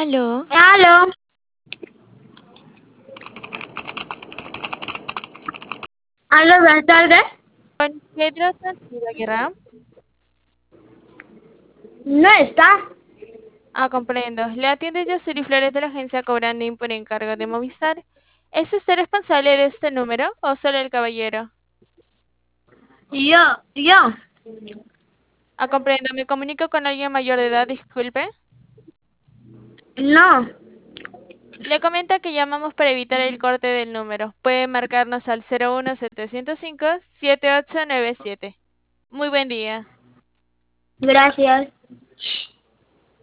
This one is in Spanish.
Aló, Aló, aló, buenas tardes. con Pedro Guerra. No está. Ah, comprendo. Le atiende Yoseli Flores de la agencia Cobrandín por encargo de Movistar. ¿Es usted responsable de este número o solo el caballero? Yo. Ah, comprendo. Me comunico con alguien mayor de edad, disculpe. No. Le comenta que llamamos para evitar el corte del número. Puede marcarnos al 01705-7897. Muy buen día. Gracias.